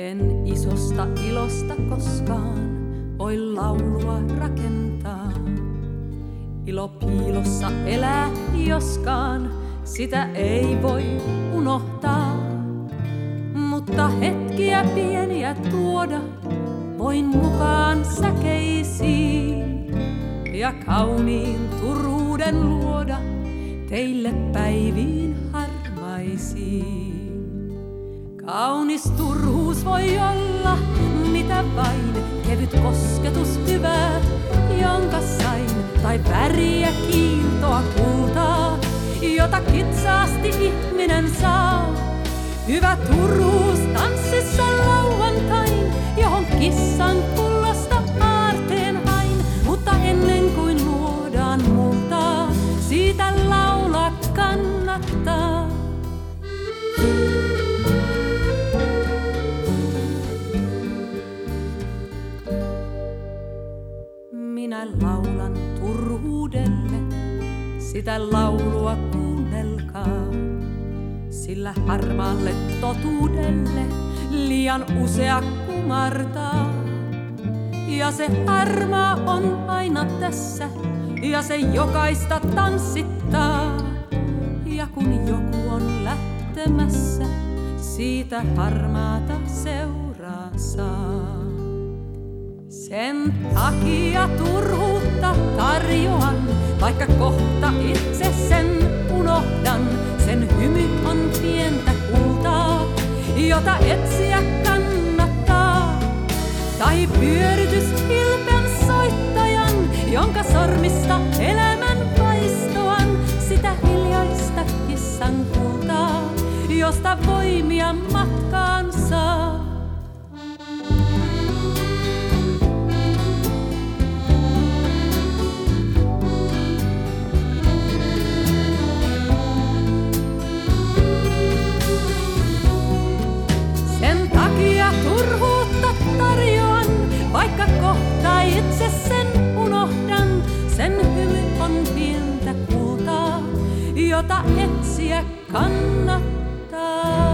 En isosta ilosta koskaan voi laulua rakentaa. Ilo piilossa elää joskaan, sitä ei voi unohtaa. Mutta hetkiä pieniä tuoda voin mukaan säkeisiin ja kauniin turuuden luoda teille päiviin harmaisiin. Kaunis turhuus voi olla mitä vain, kevyt kosketus hyvää, jonka sain, tai väriä kiiltoa kultaa, jota kitsaasti ihminen saa. Hyvä turhuus tanssissa lauantain, johon kissan pullosta aarteen hain, mutta ennen kuin luodaan multaa, siitä laulaa kannattaa. Minä laulan turhuudelle, sitä laulua kuunnelkaa. Sillä harmaalle totuudelle liian usea kumartaa. Ja se harmaa on aina tässä, ja se jokaista tanssittaa. Ja kun joku on lähtemässä, siitä harmaata seuraa saa. Sen takia turhuutta tarjoan, vaikka kohta itse sen unohdan. Sen hymy on pientä kultaa, jota etsiä kannattaa. Tai pyöritys hilpen soittajan, jonka sormista elämän vaistoan. Sitä hiljaista kissan kultaa, josta voimia matkaan saa. Turhuutta tarjoan, vaikka kohta itse sen unohdan. Sen hymy on pientä kultaa, jota etsiä kannattaa.